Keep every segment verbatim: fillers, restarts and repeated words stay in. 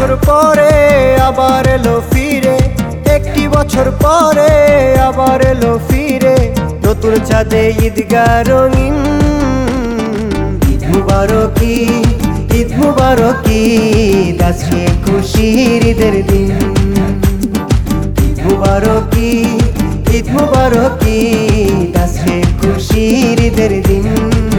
বছর পরে আবার এলো ফিরে, একটি বছর পরে আবার এলো ফিরে, নতুন চাঁদে ঈদগাহ রঙিন। ঈদ মুবারক ঈদ, ঈদ মুবারক ঈদ, আজকে খুশির ঈদের দিন। ঈদ মুবারক ঈদ, ঈদ মুবারক ঈদ, আজকে খুশির ঈদের দিন।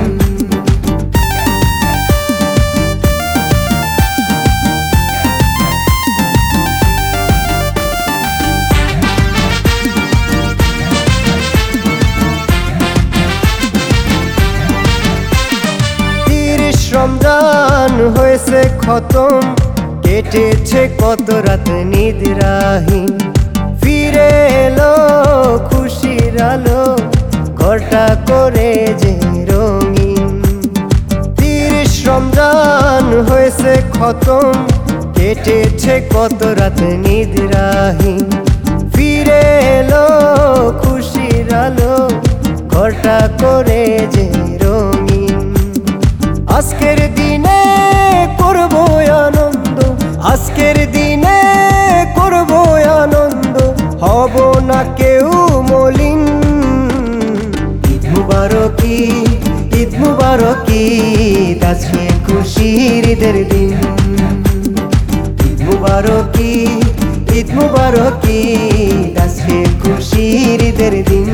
রমজান হয়েছে খতম, কেটেছে কত রাত নিদ্রাহীন, ফিরে এলো খুশির আলো, ঘরটা করে যে রঙিন। তিরিশ রমজান হয়েছে খতম, কেটেছে কত রাত নিদ্রাহীন, ফিরে এলো খুশির আলো, ঘরটা করে যে রঙিন। আজকের দিনে করব আনন্দ, আজকের দিনে করব আনন্দ, হব না কেউ মলিন। ঈদ মুবারক ঈদ, ঈদ মুবারক ঈদ, আজকে খুশির ঈদের দিন। ঈদ মুবারক ঈদ, ঈদ মুবারক ঈদ, আজকে খুশির ঈদের দিন।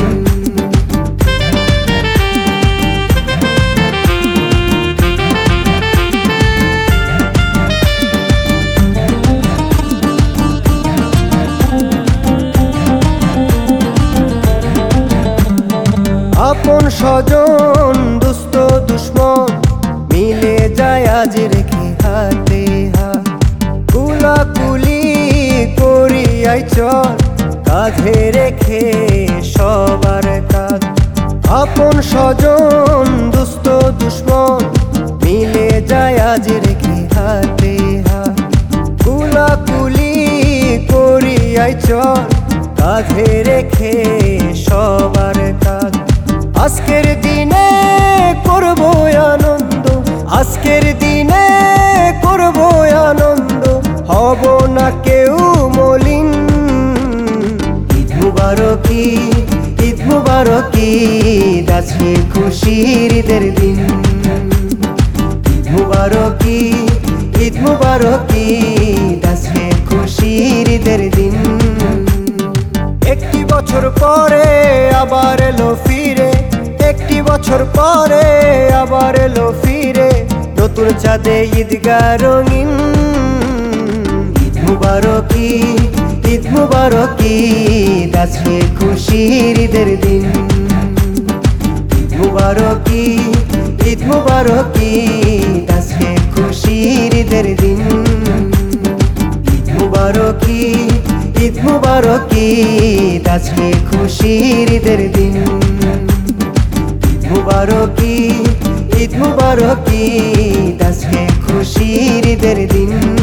আপন স্বজন দুস্থ দুশ্মন মিলে যায় আজ রেখে হাতে হাত, কুলাকুলি করি আই চল কাঁধে রেখে সবার কাঁধ। আপন স্বজন দুস্থ দুশ্মন মিলে যায় আজ রেখে হাতে হাত, কুলাকুলি করি আই চল কাঁধে রেখে সবার কাঁধ। আজকের দিনে করব আনন্দ, আজকের দিনে করব আনন্দ, হব না কেউ মলিন। ঈদ মুবারক ঈদ, ঈদ মুবারক ঈদ, আজকে খুশির ঈদের দিন। ঈদ মুবারক ঈদ, ঈদ মুবারক ঈদ, আজকে খুশির ঈদের দিন। একটি বছর পরে আবার এলো ফিরে, একটি বছর পরে আবার এলো ফিরে, নতুন চাঁদে ঈদগাহ রঙিন। ঈদ মুবারক ঈদ, ঈদ মুবারক ঈদ, আজকে খুশির ঈদের দিন। ঈদ মুবারক ঈদ, ঈদ মুবারক ঈদ, আজকে খুশির ঈদের দিন। ঈদ মুবারক ঈদ, ঈদ মুবারক ঈদ, আজকে খুশির ঈদের দিন। ঈদ মুবারক ঈদ, ঈদ মুবারক ঈদ, আজকে খুশির ঈদের দিন।